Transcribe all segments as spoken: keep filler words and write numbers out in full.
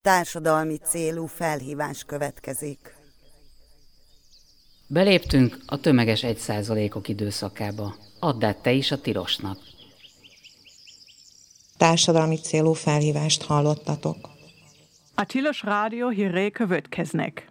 Társadalmi célú felhívás következik. Beléptünk a tömeges egy százalékok időszakába. Add át te is a tilosnak. Társadalmi célú felhívást hallottatok. A tilos rádió hírei következnek.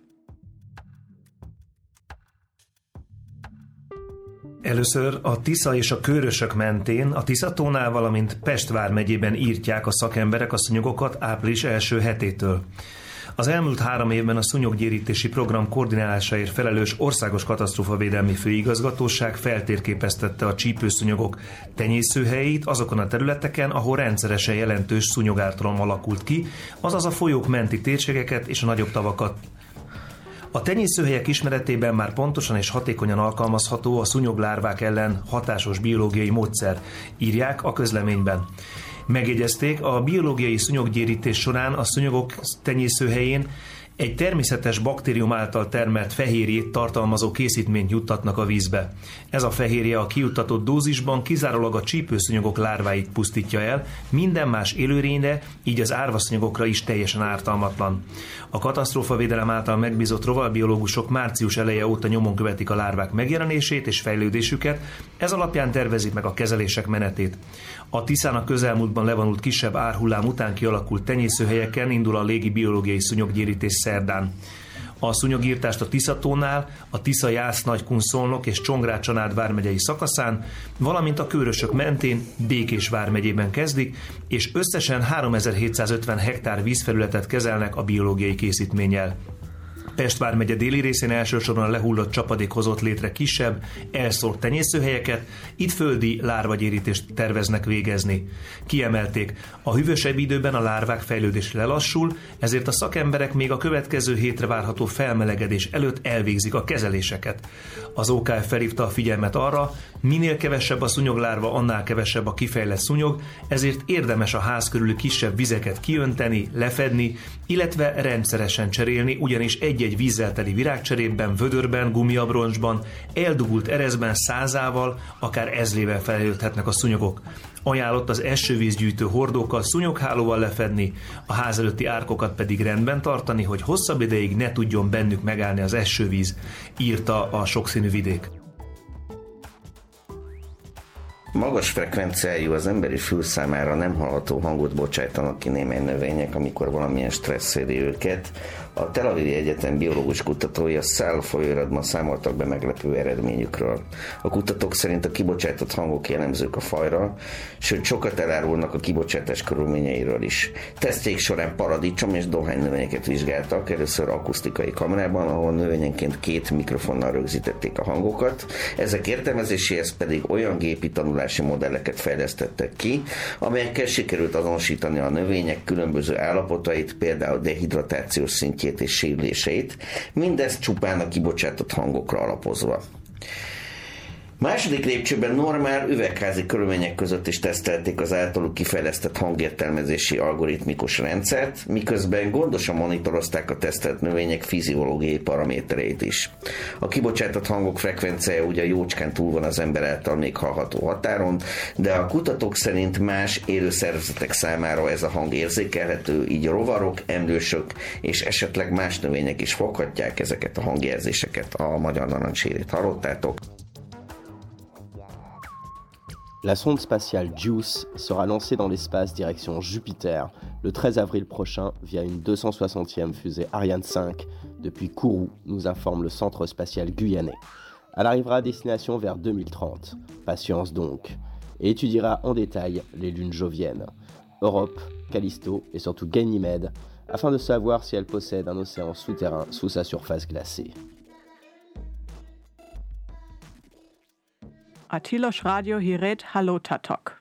Először a Tisza és a Kőrösök mentén, a Tiszatónál, valamint Pest vármegyében írtják a szakemberek a szúnyogokat április első hetétől. Az elmúlt három évben a szúnyoggyérítési program koordinálásáért felelős Országos Katasztrófavédelmi Főigazgatóság feltérképeztette a csípőszúnyogok tenyészőhelyét azokon a területeken, ahol rendszeresen jelentős szúnyogártalom alakult ki, azaz a folyók menti térségeket és a nagyobb tavakat. A tenyészőhelyek ismeretében már pontosan és hatékonyan alkalmazható a szúnyoglárvák ellen hatásos biológiai módszer, írják a közleményben. Megjegyezték, a biológiai szúnyoggyérítés során a szúnyogok tenyészőhelyén egy természetes baktérium által termelt fehérjét tartalmazó készítményt juttatnak a vízbe. Ez a fehérje a kijuttatott dózisban kizárólag a csípőszúnyogok lárváit pusztítja el, minden más élőlényre, így az árvaszúnyogokra is teljesen ártalmatlan. A katasztrófavédelem által megbízott rovarbiológusok március eleje óta nyomon követik a lárvák megjelenését és fejlődésüket, ez alapján tervezik meg a kezelések menetét. A Tiszán a közelmúltban levonult kisebb árhullám után kialakult tenyészőhelyeken indul a légi biológiai szúnyoggyérítés szerdán. A szúnyogírtást a Tiszatónál, a Tisza, Jász, Nagykun-Szolnok és Csongrád-Csanád vármegyei szakaszán, valamint a Kőrösök mentén, Békés vármegyében kezdik, és összesen háromezer-hétszázötven hektár vízfelületet kezelnek a biológiai készítménnyel. Pest vármegye déli részén elsősorban a lehullott csapadék hozott létre kisebb, elszórt tenyészőhelyeket, itt földi lárvagyérítést terveznek végezni. Kiemelték, a hűvösebb időben a lárvák fejlődés lelassul, ezért a szakemberek még a következő hétre várható felmelegedés előtt elvégzik a kezeléseket. Az o ká ef felhívta a figyelmet arra, minél kevesebb a szúnyoglárva, annál kevesebb a kifejlett szúnyog, ezért érdemes a ház körüli kisebb vizeket kiönteni, lefedni, illetve rendszeresen cserélni, ugyanis egy-egy vízzel teli virágcserépben, vödörben, gumiabroncsban, eldugult erezben százával, akár ezrével feljötthetnek a szúnyogok. Ajánlott az esővízgyűjtő hordókkal szúnyoghálóval lefedni, a ház előtti árkokat pedig rendben tartani, hogy hosszabb ideig ne tudjon bennük megállni az esővíz, írta a sokszínű vidék. Magas frekvenciájú, az emberi fül számára nem hallható hangot bocsájtanak ki némely növények, amikor valamilyen stressz éri őket. A Tel Avivi Egyetem biológus kutatói a Szál folyóiratban számoltak be meglepő eredményükről. A kutatók szerint a kibocsátott hangok jellemzők a fajra, sőt sokat elárulnak a kibocsátás körülményeiről is. Tesztjeik során paradicsom és dohány növényeket vizsgáltak, először akusztikai kamerában, ahol növényenként két mikrofonnal rögzítették a hangokat. Ezek értelmezéséhez pedig olyan gépi tanulási modelleket fejlesztettek ki, amelyekkel sikerült azonosítani a növények különböző állapotait, például dehidratációs szintjét és sérüléseit, mindezt csupán a kibocsátott hangokra alapozva. Második lépcsőben normál üvegházi körülmények között is tesztelték az általuk kifejlesztett hangértelmezési algoritmikus rendszert, miközben gondosan monitorozták a tesztelt növények fiziológiai paramétereit is. A kibocsátott hangok frekvenciája ugye jócskán túl van az ember által még hallható határon, de a kutatók szerint más élőszervezetek számára ez a hang érzékelhető, így rovarok, emlősök és esetleg más növények is foghatják ezeket a hangjelzéseket. A magyar narancssérét hallottátok. La sonde spatiale JUICE sera lancée dans l'espace direction Jupiter le treize avril prochain via une deux cent soixantième fusée Ariane cinq depuis Kourou, nous informe le centre spatial guyanais. Elle arrivera à destination vers deux mille trente, patience donc, et étudiera en détail les lunes joviennes, Europe, Callisto et surtout Ganymède, afin de savoir si elle possède un océan souterrain sous sa surface glacée. A tilos rádió hírét hallottatok.